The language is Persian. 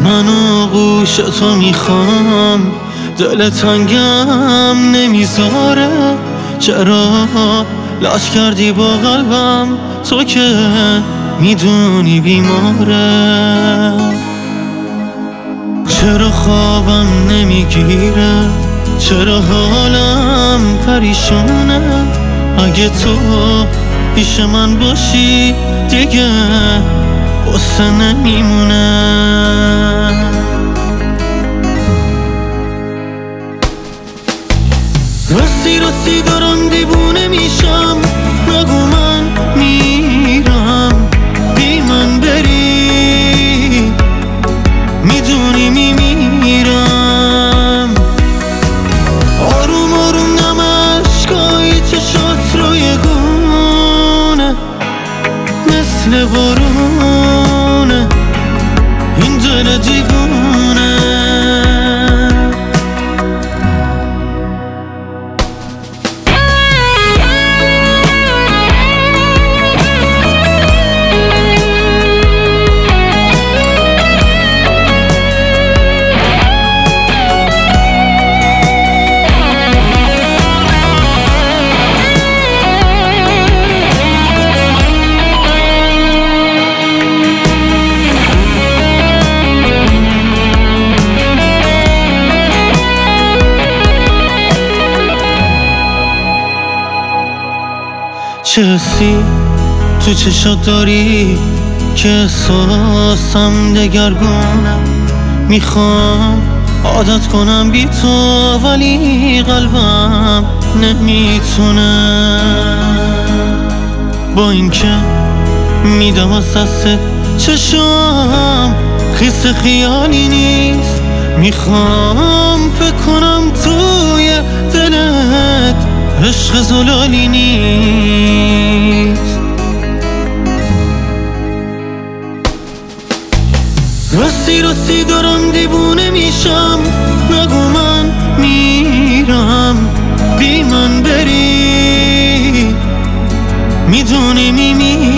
منو گوش تو میخوام، دل تنگم نمیذاره. چرا لاش کردی با قلبم، تو که میدونی بیماره. چرا خوابم نمیگیره، چرا حالم پریشونه. اگه تو پیش من باشی دیگه قصه نمیمونه. راستی دارم دیوونه میشم، نگو من میرم بی من بری، میدونی میمیرم. آروم آروم نم اشکای چشات روی گونه، مثل بارونه این دل دیوونه. چه حسی تو چشات داری که احساسم دگرگونه. میخوام عادت کنم بی تو ولی قلبم نمیتونه. با اینکه میدم از دستت چشام خیس خیالی نیست. میخوام فکر کنم توی دلت عشق زلالی نیست. راستی دارم دیوونه میشم، نگو من میرم بی من بری، میدونی میمیرم.